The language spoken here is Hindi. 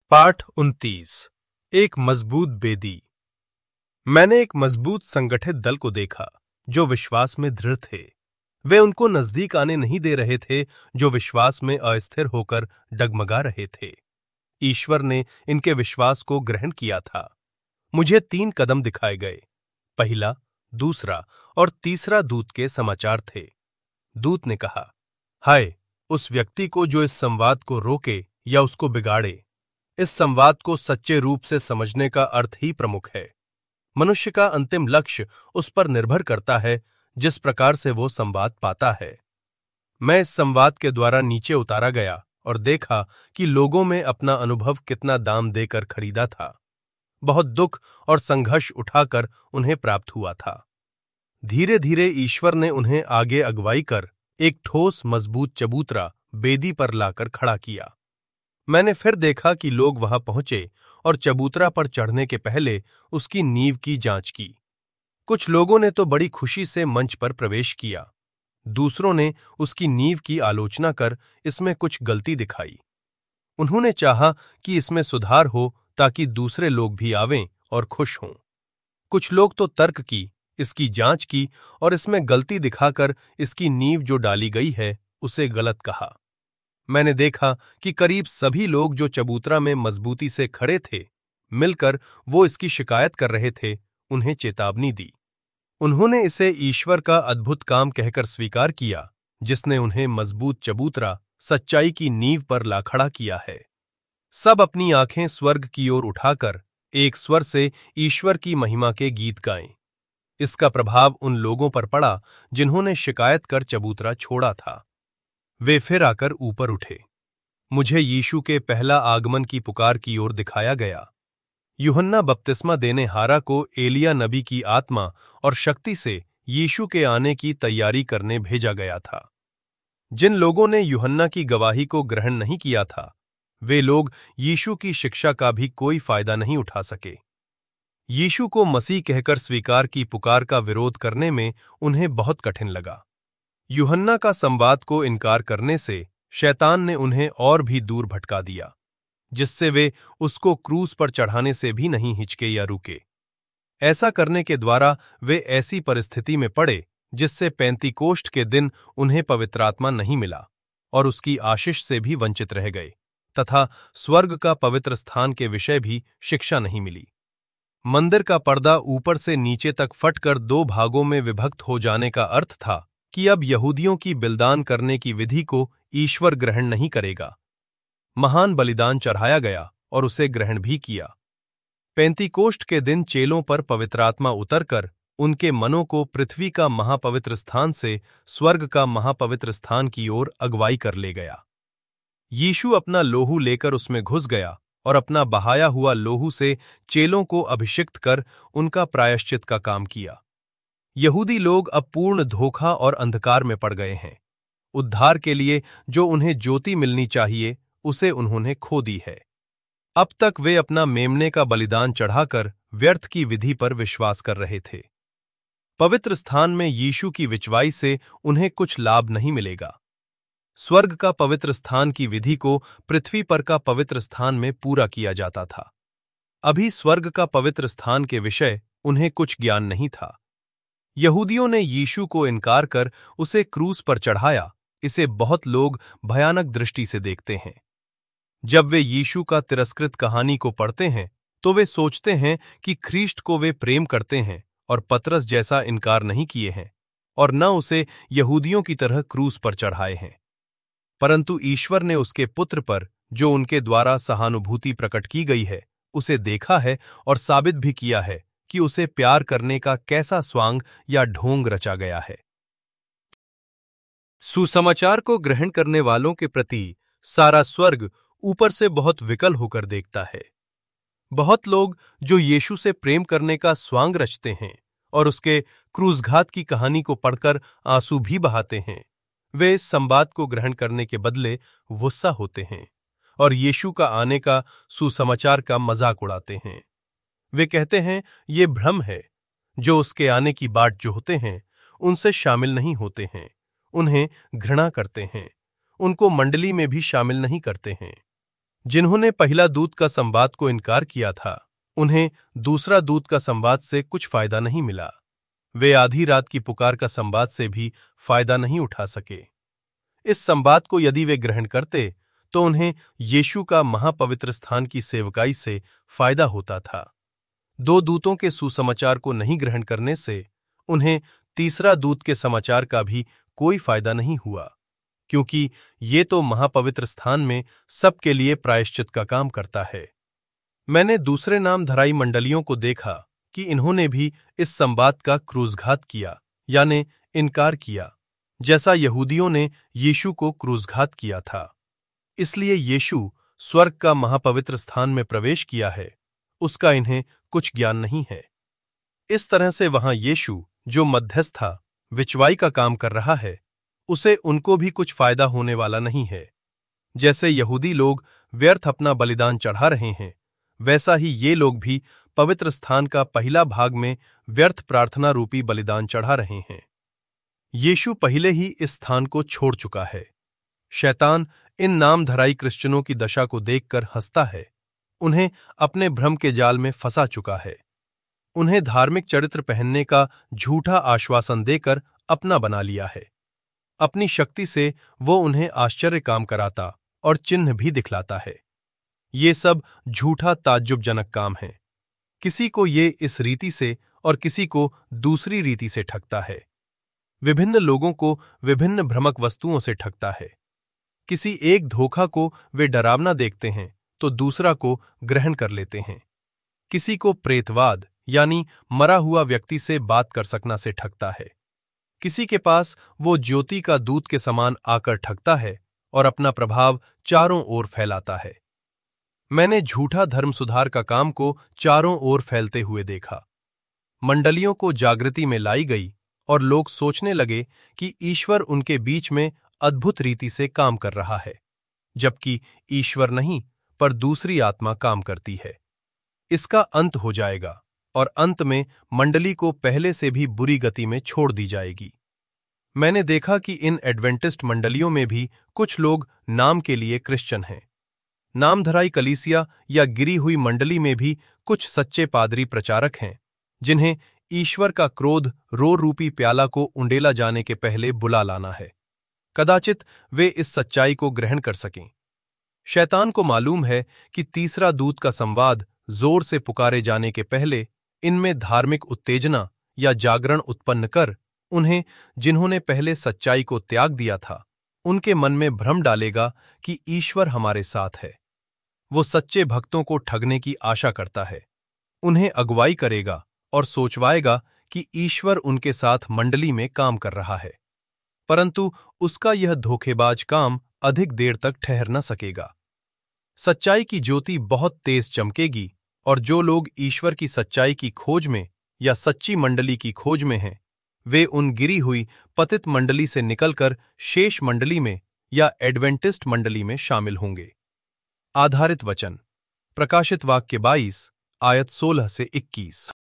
पाठ 29। एक मजबूत बेदी। मैंने एक मजबूत संगठित दल को देखा जो विश्वास में दृढ़ थे। वे उनको नजदीक आने नहीं दे रहे थे जो विश्वास में अस्थिर होकर डगमगा रहे थे। ईश्वर ने इनके विश्वास को ग्रहण किया था। मुझे 3 कदम दिखाए गए। पहला, दूसरा और तीसरा दूत के समाचार थे। दूत ने कहा, हाय उस व्यक्ति को जो इस संवाद को रोके या उसको बिगाड़े। इस संवाद को सच्चे रूप से समझने का अर्थ ही प्रमुख है। मनुष्य का अंतिम लक्ष्य उस पर निर्भर करता है जिस प्रकार से वो संवाद पाता है। मैं इस संवाद के द्वारा नीचे उतारा गया और देखा कि लोगों में अपना अनुभव कितना दाम देकर खरीदा था। बहुत दुख और संघर्ष उठाकर उन्हें प्राप्त हुआ था। धीरे धीरे ईश्वर ने उन्हें आगे अगवाई कर एक ठोस मजबूत चबूतरा बेदी पर लाकर खड़ा किया। मैंने फिर देखा कि लोग वहां पहुंचे और चबूतरा पर चढ़ने के पहले उसकी नींव की जांच की। कुछ लोगों ने तो बड़ी खुशी से मंच पर प्रवेश किया। दूसरों ने उसकी नींव की आलोचना कर इसमें कुछ गलती दिखाई। उन्होंने चाहा कि इसमें सुधार हो ताकि दूसरे लोग भी आवें और खुश हों। कुछ लोग तो तर्क की, इसकी जांच की और इसमें गलती दिखाकर इसकी नींव जो डाली गई है उसे गलत कहा। मैंने देखा कि करीब सभी लोग जो चबूतरा में मजबूती से खड़े थे, मिलकर वो इसकी शिकायत कर रहे थे, उन्हें चेतावनी दी। उन्होंने इसे ईश्वर का अद्भुत काम कहकर स्वीकार किया, जिसने उन्हें मजबूत चबूतरा सच्चाई की नींव पर ला खड़ा किया है। सब अपनी आंखें स्वर्ग की ओर उठाकर एक स्वर से ईश्वर की महिमा के गीत गाएं। इसका प्रभाव उन लोगों पर पड़ा जिन्होंने शिकायत कर चबूतरा छोड़ा था। वे फिर आकर ऊपर उठे। मुझे यीशु के पहला आगमन की पुकार की ओर दिखाया गया। यूहन्ना बपतिस्मा देने हारा को एलिया नबी की आत्मा और शक्ति से यीशु के आने की तैयारी करने भेजा गया था। जिन लोगों ने यूहन्ना की गवाही को ग्रहण नहीं किया था, वे लोग यीशु की शिक्षा का भी कोई फायदा नहीं उठा सके। यीशु को मसीह कहकर स्वीकार की पुकार का विरोध करने में उन्हें बहुत कठिन लगा। यूहन्ना का संवाद को इनकार करने से शैतान ने उन्हें और भी दूर भटका दिया, जिससे वे उसको क्रूस पर चढ़ाने से भी नहीं हिचके या रुके। ऐसा करने के द्वारा वे ऐसी परिस्थिति में पड़े जिससे पेंतीकोष्ठ के दिन उन्हें पवित्र आत्मा नहीं मिला और उसकी आशीष से भी वंचित रह गए, तथा स्वर्ग का पवित्र स्थान के विषय भी शिक्षा नहीं मिली। मंदिर का पर्दा ऊपर से नीचे तक फटकर 2 भागों में विभक्त हो जाने का अर्थ था कि अब यहूदियों की बलिदान करने की विधि को ईश्वर ग्रहण नहीं करेगा। महान बलिदान चढ़ाया गया और उसे ग्रहण भी किया। पेंतीकोष्ठ के दिन चेलों पर पवित्र आत्मा उतरकर उनके मनों को पृथ्वी का महापवित्र स्थान से स्वर्ग का महापवित्र स्थान की ओर अगवाई कर ले गया। यीशु अपना लोहू लेकर उसमें घुस गया और अपना बहाया हुआ लोहू से चेलों को अभिषिक्त कर उनका प्रायश्चित का काम किया। यहूदी लोग अब पूर्ण धोखा और अंधकार में पड़ गए हैं। उद्धार के लिए जो उन्हें ज्योति मिलनी चाहिए उसे उन्होंने खो दी है। अब तक वे अपना मेमने का बलिदान चढ़ाकर व्यर्थ की विधि पर विश्वास कर रहे थे। पवित्र स्थान में यीशु की विचवाई से उन्हें कुछ लाभ नहीं मिलेगा। स्वर्ग का पवित्र स्थान की विधि को पृथ्वी पर का पवित्र स्थान में पूरा किया जाता था। अभी स्वर्ग का पवित्र स्थान के विषय उन्हें कुछ ज्ञान नहीं था। यहूदियों ने यीशु को इनकार कर उसे क्रूस पर चढ़ाया। इसे बहुत लोग भयानक दृष्टि से देखते हैं। जब वे यीशु का तिरस्कृत कहानी को पढ़ते हैं तो वे सोचते हैं कि ख्रीष्ट को वे प्रेम करते हैं और पतरस जैसा इनकार नहीं किए हैं और न उसे यहूदियों की तरह क्रूस पर चढ़ाए हैं। परंतु ईश्वर ने उसके पुत्र पर, जो उनके द्वारा सहानुभूति प्रकट की गई है, उसे देखा है और साबित भी किया है कि उसे प्यार करने का कैसा स्वांग या ढोंग रचा गया है। सुसमाचार को ग्रहण करने वालों के प्रति सारा स्वर्ग ऊपर से बहुत विकल होकर देखता है। बहुत लोग जो यीशु से प्रेम करने का स्वांग रचते हैं और उसके क्रूसघात की कहानी को पढ़कर आंसू भी बहाते हैं, वे इस संवाद को ग्रहण करने के बदले गुस्सा होते हैं और यीशु का आने का सुसमाचार का मजाक उड़ाते हैं। वे कहते हैं ये भ्रम है। जो उसके आने की बाट जोहते हैं उनसे शामिल नहीं होते हैं, उन्हें घृणा करते हैं, उनको मंडली में भी शामिल नहीं करते हैं। जिन्होंने पहला दूत का संवाद को इनकार किया था, उन्हें दूसरा दूत का संवाद से कुछ फायदा नहीं मिला। वे आधी रात की पुकार का संवाद से भी फायदा नहीं उठा सके। इस संवाद को यदि वे ग्रहण करते तो उन्हें यीशु का महापवित्र स्थान की सेवकाई से फायदा होता था। दो दूतों के सुसमाचार को नहीं ग्रहण करने से उन्हें तीसरा दूत के समाचार का भी कोई फायदा नहीं हुआ, क्योंकि ये तो महापवित्र स्थान में सबके लिए प्रायश्चित का काम करता है। मैंने दूसरे नामधराई मंडलियों को देखा कि इन्होंने भी इस संवाद का क्रूसघात किया, यानी इनकार किया, जैसा यहूदियों ने यीशु को क्रूसघात किया था। इसलिए यीशु स्वर्ग का महापवित्र स्थान में प्रवेश किया है, उसका इन्हें कुछ ज्ञान नहीं है। इस तरह से वहां यीशु, जो मध्यस्था विचवाई का काम कर रहा है, उसे उनको भी कुछ फायदा होने वाला नहीं है। जैसे यहूदी लोग व्यर्थ अपना बलिदान चढ़ा रहे हैं, वैसा ही ये लोग भी पवित्र स्थान का पहला भाग में व्यर्थ प्रार्थना रूपी बलिदान चढ़ा रहे हैं। यीशु पहले ही इस स्थान को छोड़ चुका है। शैतान इन नामधराई क्रिश्चियनों की दशा को देखकर हंसता है, उन्हें अपने भ्रम के जाल में फंसा चुका है। उन्हें धार्मिक चरित्र पहनने का झूठा आश्वासन देकर अपना बना लिया है। अपनी शक्ति से वो उन्हें आश्चर्य काम कराता और चिन्ह भी दिखलाता है। ये सब झूठा ताज्जुबजनक काम है। किसी को ये इस रीति से और किसी को दूसरी रीति से ठगता है। विभिन्न लोगों को विभिन्न भ्रमक वस्तुओं से ठगता है। किसी एक धोखा को वे डरावना देखते हैं तो दूसरा को ग्रहण कर लेते हैं। किसी को प्रेतवाद यानी मरा हुआ व्यक्ति से बात कर सकना से ठगता है। किसी के पास वो ज्योति का दूत के समान आकर ठगता है और अपना प्रभाव चारों ओर फैलाता है। मैंने झूठा धर्म सुधार का काम को चारों ओर फैलते हुए देखा। मंडलियों को जागृति में लाई गई और लोग सोचने लगे कि ईश्वर उनके बीच में अद्भुत रीति से काम कर रहा है, जबकि ईश्वर नहीं पर दूसरी आत्मा काम करती है। इसका अंत हो जाएगा और अंत में मंडली को पहले से भी बुरी गति में छोड़ दी जाएगी। मैंने देखा कि इन एडवेंटिस्ट मंडलियों में भी कुछ लोग नाम के लिए क्रिश्चियन हैं। नामधराई कलीसिया या गिरी हुई मंडली में भी कुछ सच्चे पादरी प्रचारक हैं, जिन्हें ईश्वर का क्रोध रो रूपी प्याला को उंडेला जाने के पहले बुला लाना है। कदाचित वे इस सच्चाई को ग्रहण कर सकें। शैतान को मालूम है कि तीसरा दूत का संवाद जोर से पुकारे जाने के पहले इनमें धार्मिक उत्तेजना या जागरण उत्पन्न कर उन्हें, जिन्होंने पहले सच्चाई को त्याग दिया था, उनके मन में भ्रम डालेगा कि ईश्वर हमारे साथ है। वो सच्चे भक्तों को ठगने की आशा करता है, उन्हें अगुवाई करेगा और सोचवाएगा कि ईश्वर उनके साथ मंडली में काम कर रहा है, परंतु उसका यह धोखेबाज काम अधिक देर तक ठहर न सकेगा। सच्चाई की ज्योति बहुत तेज चमकेगी और जो लोग ईश्वर की सच्चाई की खोज में या सच्ची मंडली की खोज में हैं, वे उन गिरी हुई पतित मंडली से निकलकर शेष मंडली में या एडवेंटिस्ट मंडली में शामिल होंगे। आधारित वचन प्रकाशित वाक्य 22 आयत 16 से 21।